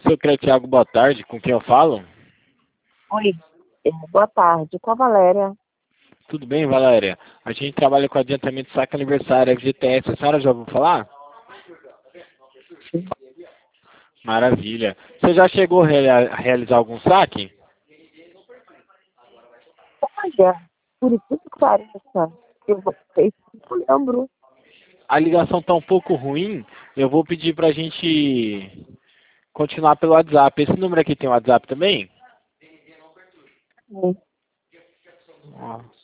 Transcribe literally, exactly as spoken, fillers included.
Seu Tiago, boa tarde. Com quem eu falo? Oi, é, boa tarde. Com a Valéria. Tudo bem, Valéria? A gente trabalha com adiantamento de saque aniversário, F G T S. A senhora já ouviu falar? Maravilha. Você já chegou a rea- a realizar algum saque? Olha, por isso que pareça, eu vou ter não lembro. A ligação está um pouco ruim. Eu vou pedir para a gente continuar pelo WhatsApp. Esse número aqui tem WhatsApp também? Sim. Ó.